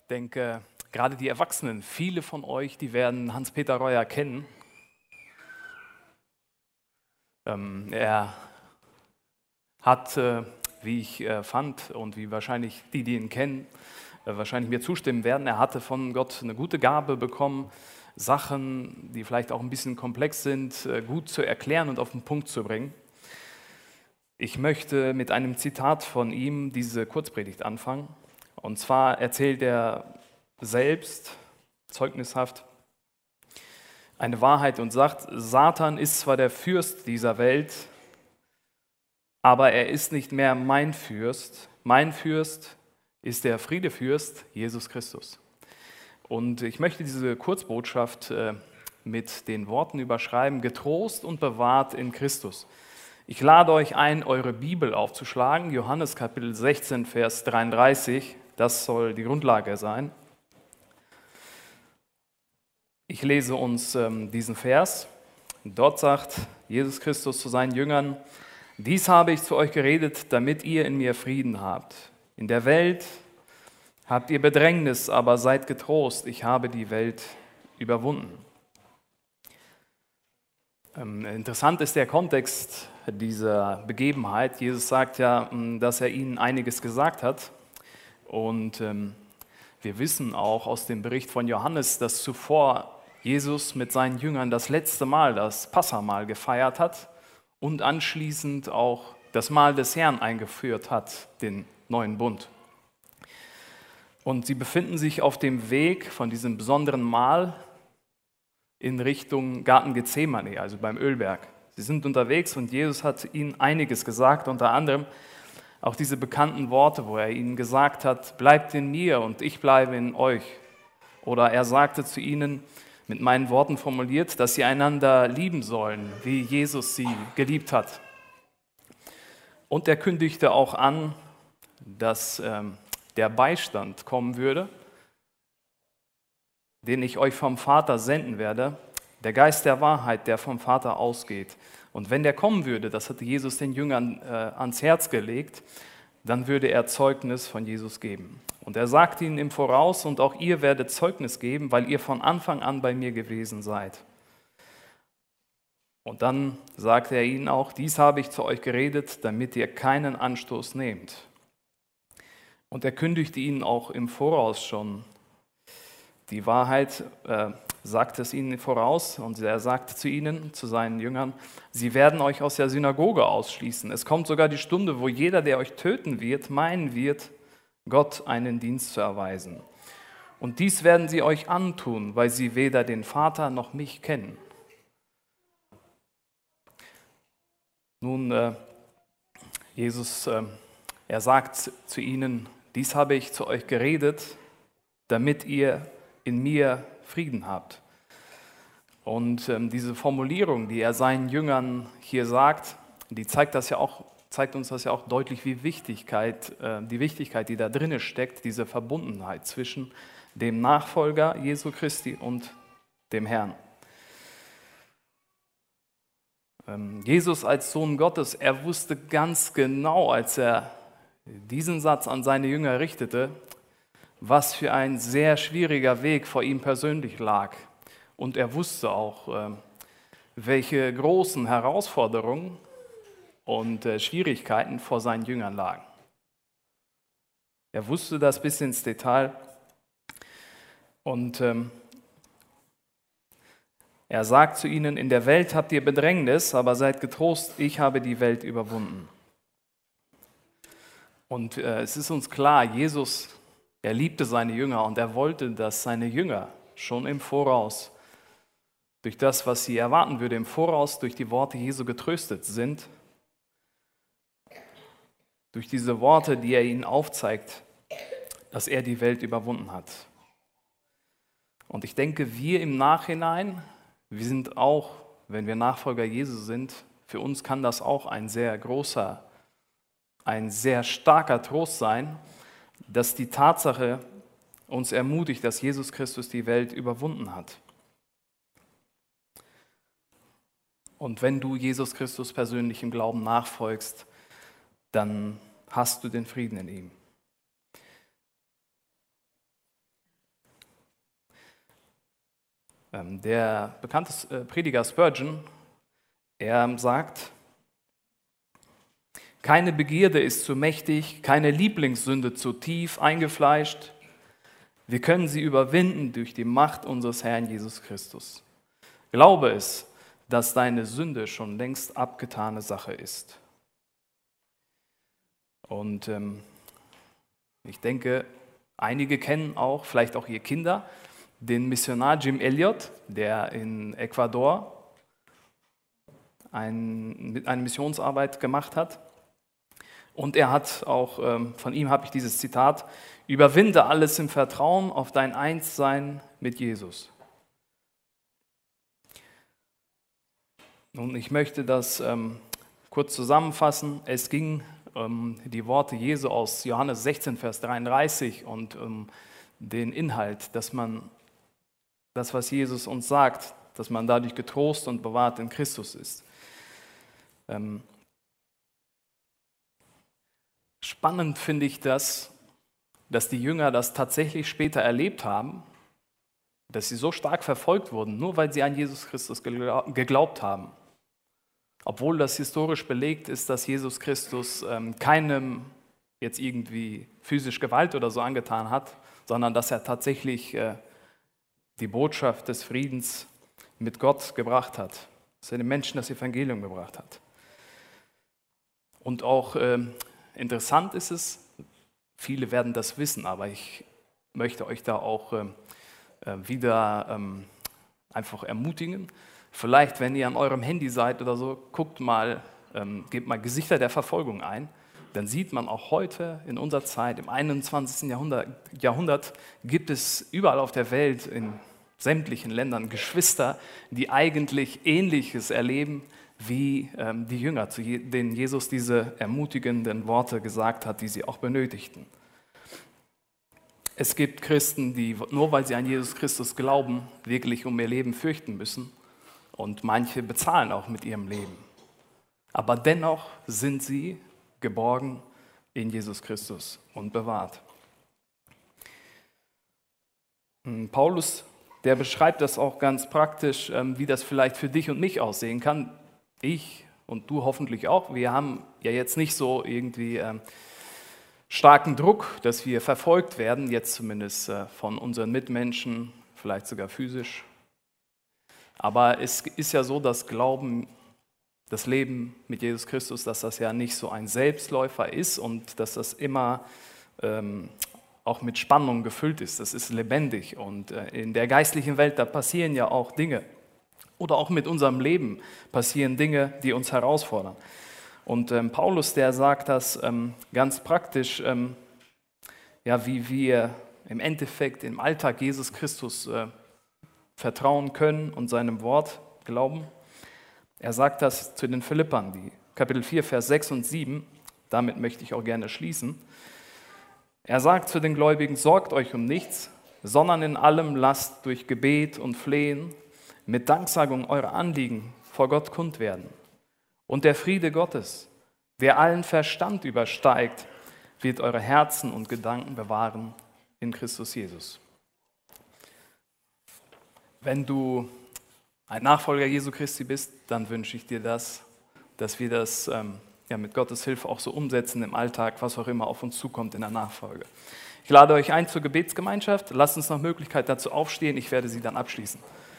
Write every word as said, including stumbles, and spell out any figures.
Ich denke, gerade die Erwachsenen, viele von euch, die werden Hans-Peter Reuer kennen. Ähm, er hat, äh, wie ich äh, fand und wie wahrscheinlich die, die ihn kennen, äh, wahrscheinlich mir zustimmen werden, er hatte von Gott eine gute Gabe bekommen, Sachen, die vielleicht auch ein bisschen komplex sind, äh, gut zu erklären und auf den Punkt zu bringen. Ich möchte mit einem Zitat von ihm diese Kurzpredigt anfangen. Und zwar erzählt er selbst, zeugnishaft, eine Wahrheit und sagt, Satan ist zwar der Fürst dieser Welt, aber er ist nicht mehr mein Fürst. Mein Fürst ist der Friedefürst, Jesus Christus. Und ich möchte diese Kurzbotschaft äh, mit den Worten überschreiben, getrost und bewahrt in Christus. Ich lade euch ein, eure Bibel aufzuschlagen, Johannes Kapitel sechzehn, Vers dreiunddreißig, das soll die Grundlage sein. Ich lese uns ähm, diesen Vers. Dort sagt Jesus Christus zu seinen Jüngern, dies habe ich zu euch geredet, damit ihr in mir Frieden habt. In der Welt habt ihr Bedrängnis, aber seid getrost, ich habe die Welt überwunden. Ähm, interessant ist der Kontext dieser Begebenheit. Jesus sagt ja, dass er ihnen einiges gesagt hat. Und ähm, wir wissen auch aus dem Bericht von Johannes, dass zuvor Jesus mit seinen Jüngern das letzte Mal das Passahmahl gefeiert hat und anschließend auch das Mahl des Herrn eingeführt hat, den neuen Bund. Und sie befinden sich auf dem Weg von diesem besonderen Mahl in Richtung Garten Gethsemane, also beim Ölberg. Sie sind unterwegs und Jesus hat ihnen einiges gesagt, unter anderem auch diese bekannten Worte, wo er ihnen gesagt hat, bleibt in mir und ich bleibe in euch. Oder er sagte zu ihnen, mit meinen Worten formuliert, dass sie einander lieben sollen, wie Jesus sie geliebt hat. Und er kündigte auch an, dass ähm, der Beistand kommen würde, den ich euch vom Vater senden werde, der Geist der Wahrheit, der vom Vater ausgeht. Und wenn der kommen würde, das hatte Jesus den Jüngern äh, ans Herz gelegt, dann würde er Zeugnis von Jesus geben. Und er sagt ihnen im Voraus, und auch ihr werdet Zeugnis geben, weil ihr von Anfang an bei mir gewesen seid. Und dann sagt er ihnen auch, dies habe ich zu euch geredet, damit ihr keinen Anstoß nehmt. Und er kündigte ihnen auch im Voraus schon die Wahrheit, äh, sagt es ihnen voraus, und er sagt zu ihnen, zu seinen Jüngern, sie werden euch aus der Synagoge ausschließen. Es kommt sogar die Stunde, wo jeder, der euch töten wird, meinen wird, Gott einen Dienst zu erweisen. Und dies werden sie euch antun, weil sie weder den Vater noch mich kennen. Nun, äh, Jesus, äh, er sagt zu ihnen, dies habe ich zu euch geredet, damit ihr in mir Frieden habt. Und ähm, diese Formulierung, die er seinen Jüngern hier sagt, die zeigt das ja auch, zeigt uns das ja auch deutlich, wie Wichtigkeit, äh, die Wichtigkeit, die da drin steckt, diese Verbundenheit zwischen dem Nachfolger Jesu Christi und dem Herrn. Ähm, Jesus als Sohn Gottes, er wusste ganz genau, als er diesen Satz an seine Jünger richtete, was für ein sehr schwieriger Weg vor ihm persönlich lag. Und er wusste auch, welche großen Herausforderungen und Schwierigkeiten vor seinen Jüngern lagen. Er wusste das bis ins Detail. Und ähm, er sagt zu ihnen, in der Welt habt ihr Bedrängnis, aber seid getrost, ich habe die Welt überwunden. Und äh, es ist uns klar, Jesus, er liebte seine Jünger und er wollte, dass seine Jünger schon im Voraus, durch das, was sie erwarten würde, im Voraus durch die Worte Jesu getröstet sind, durch diese Worte, die er ihnen aufzeigt, dass er die Welt überwunden hat. Und ich denke, wir im Nachhinein, wir sind auch, wenn wir Nachfolger Jesu sind, für uns kann das auch ein sehr großer, ein sehr starker Trost sein, dass die Tatsache uns ermutigt, dass Jesus Christus die Welt überwunden hat. Und wenn du Jesus Christus persönlich im Glauben nachfolgst, dann hast du den Frieden in ihm. Ähm, der bekannte äh, Prediger Spurgeon, er sagt, keine Begierde ist zu mächtig, keine Lieblingssünde zu tief eingefleischt. Wir können sie überwinden durch die Macht unseres Herrn Jesus Christus. Glaube es, dass deine Sünde schon längst abgetane Sache ist. Und ähm, ich denke, einige kennen auch, vielleicht auch ihr Kinder, den Missionar Jim Elliot, der in Ecuador ein, eine Missionsarbeit gemacht hat. Und er hat auch, ähm, von ihm habe ich dieses Zitat, überwinde alles im Vertrauen auf dein Einssein mit Jesus. Nun, ich möchte das ähm, kurz zusammenfassen. Es ging um die Worte Jesu aus Johannes sechzehn, Vers dreiunddreißig und um den Inhalt, dass man das, was Jesus uns sagt, dass man dadurch getrost und bewahrt in Christus ist. Ähm, Spannend finde ich das, dass die Jünger das tatsächlich später erlebt haben, dass sie so stark verfolgt wurden, nur weil sie an Jesus Christus geglaubt haben. Obwohl das historisch belegt ist, dass Jesus Christus ähm, keinem jetzt irgendwie physisch Gewalt oder so angetan hat, sondern dass er tatsächlich äh, die Botschaft des Friedens mit Gott gebracht hat, dass er den Menschen das Evangelium gebracht hat. Und auch ähm, interessant ist es, viele werden das wissen, aber ich möchte euch da auch äh, wieder ähm, einfach ermutigen. Vielleicht, wenn ihr an eurem Handy seid oder so, guckt mal, ähm, gebt mal Gesichter der Verfolgung ein. Dann sieht man auch heute in unserer Zeit, im einundzwanzigsten. Jahrhundert, Jahrhundert, gibt es überall auf der Welt, in sämtlichen Ländern, Geschwister, die eigentlich Ähnliches erleben, wie ähm, die Jünger, zu je, denen Jesus diese ermutigenden Worte gesagt hat, die sie auch benötigten. Es gibt Christen, die nur weil sie an Jesus Christus glauben, wirklich um ihr Leben fürchten müssen. Und manche bezahlen auch mit ihrem Leben. Aber dennoch sind sie geborgen in Jesus Christus und bewahrt. Paulus, der beschreibt das auch ganz praktisch, wie das vielleicht für dich und mich aussehen kann. Ich und du hoffentlich auch. Wir haben ja jetzt nicht so irgendwie ähm, starken Druck, dass wir verfolgt werden, jetzt zumindest äh, von unseren Mitmenschen, vielleicht sogar physisch. Aber es ist ja so, dass Glauben, das Leben mit Jesus Christus, dass das ja nicht so ein Selbstläufer ist und dass das immer ähm, auch mit Spannung gefüllt ist. Das ist lebendig und äh, in der geistlichen Welt, da passieren ja auch Dinge. Oder auch mit unserem Leben passieren Dinge, die uns herausfordern. Und ähm, Paulus, der sagt das ähm, ganz praktisch, ähm, ja, wie wir im Endeffekt im Alltag Jesus Christus äh, vertrauen können und seinem Wort glauben. Er sagt das zu den Philippern, die Kapitel vier, Vers sechs und sieben, damit möchte ich auch gerne schließen. Er sagt zu den Gläubigen, sorgt euch um nichts, sondern in allem lasst durch Gebet und Flehen mit Danksagung eure Anliegen vor Gott kund werden. Und der Friede Gottes, der allen Verstand übersteigt, wird eure Herzen und Gedanken bewahren in Christus Jesus. Wenn du ein Nachfolger Jesu Christi bist, dann wünsche ich dir das, dass wir das ähm, ja, mit Gottes Hilfe auch so umsetzen im Alltag, was auch immer auf uns zukommt in der Nachfolge. Ich lade euch ein zur Gebetsgemeinschaft. Lasst uns nach Möglichkeit dazu aufstehen. Ich werde sie dann abschließen.